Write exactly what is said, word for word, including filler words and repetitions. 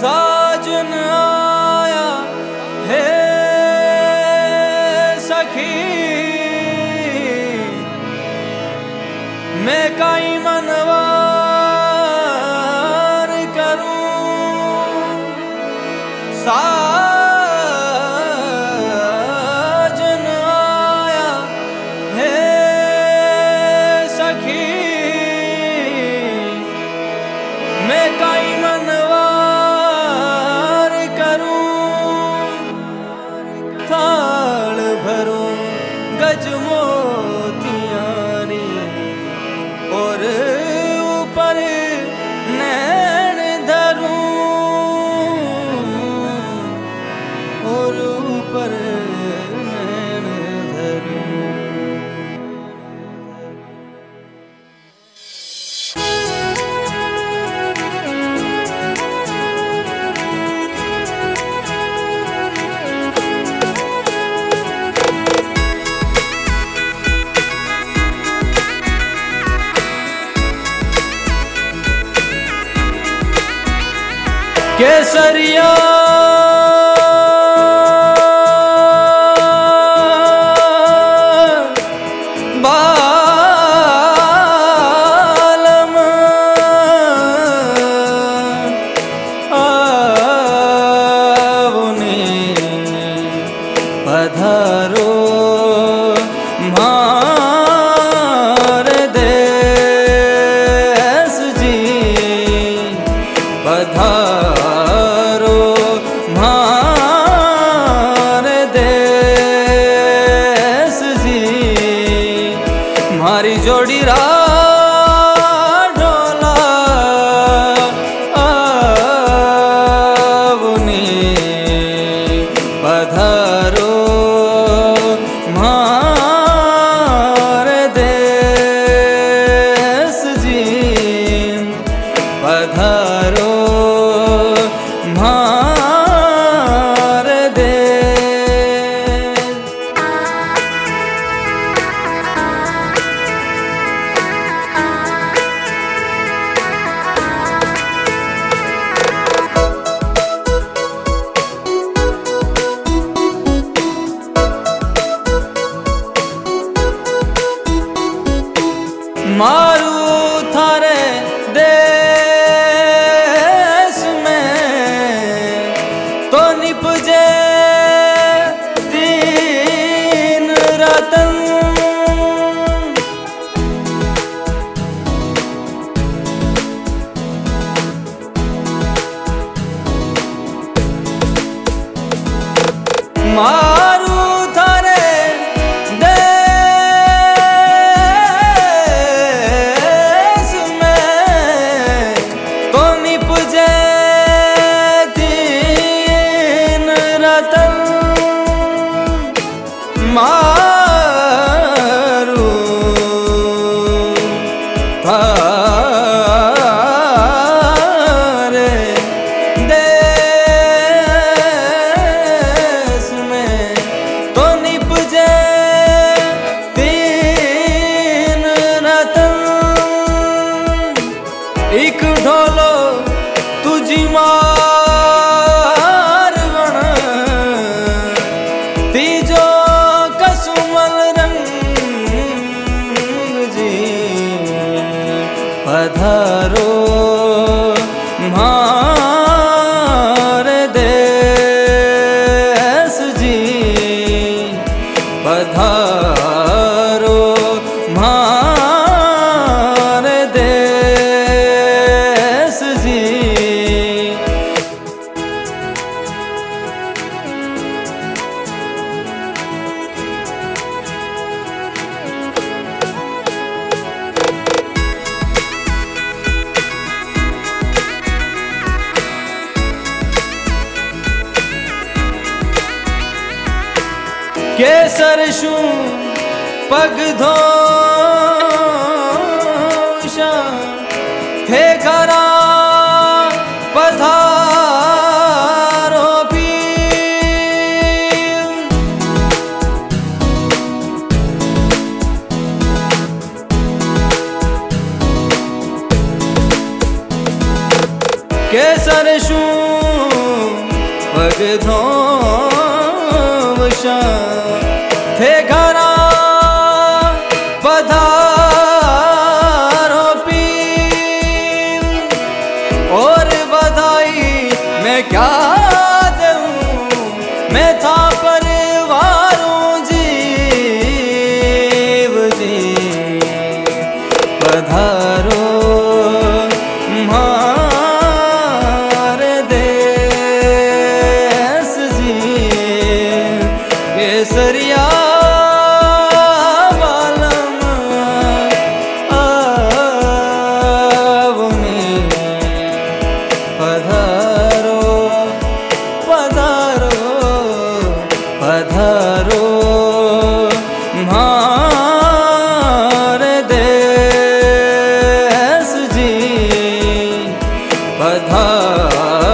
साजन आया है सखी, मैं काई मनवार करूं। साजन आया है सखी, मैं काई मनवार करूं। थाल भरूं गज मोतियानी और ऊपर नैन धरूं, और ऊपर नैन धरूं। केसरिया बालम आवने पधारो मार देस जी, पधारो मार देस जी। मारी जोड़ी रा ढोला आवने पधारो मार देस जी, पधारो मार देस। मारू थारे देश में तो निपजे तीन रतन। मारू थारे देश में तो निपजे तीन रतन। मारू थारे देश में तो निपजे तीन रतन। एक ढोलो तुझी मार गण, तीजो कसुमल रंग जी, पधारो मार देस जी, पधारो मार देस जी। केसर शू पग धोषा थे घरा पधारो पीर। केसर शू पग धोवशा थे घरा पधारो पीर और बधाई मैं क्या दूं मैं था परिवारों जीव जी पधारो केसरिया बालम आवने पधारो पधारो पधारो म्हारे देश जी पधारो।